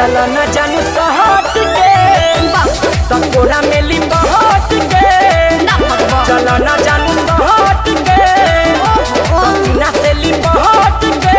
चल न जानू सहट के तकोरा मेली बहट के चल न जानू सहट के सीना से ली बहट के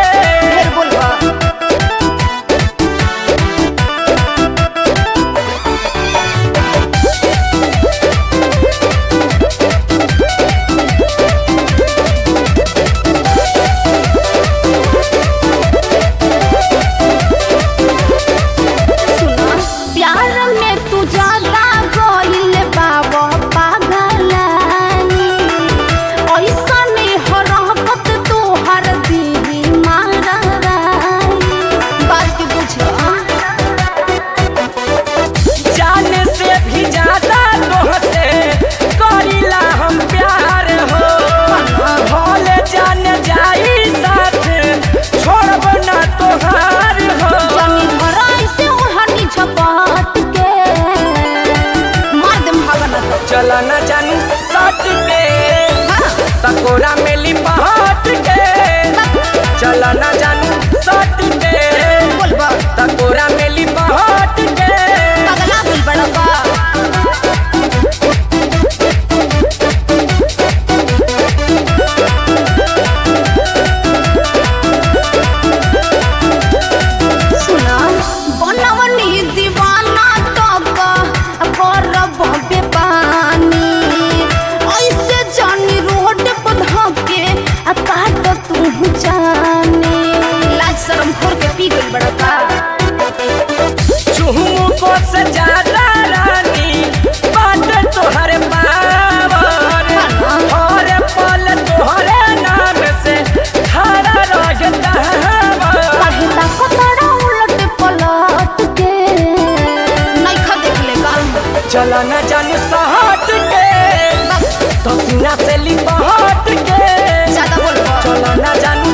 चल न जानू सट के तकोरा मेली बहट के चल न जानू सट के तकोरा मेली बहट के पगला भूल बड़का सुना बनवनी दीवाना तक करब बेपानी ऐसे जानी रोड पर धके काट तू जाने लाज शर्म खोर के पी गई बड़का चुहू को से ज्यादा रानी बात तोहरे पावर हर पल तोहरे नाम से खड़ा रहता कहता कतरा उलट पलट के नइखा देख ले गाल चल न जानू सहट के तो सीना से ली बहट के ज्यादा बोल चल न जानू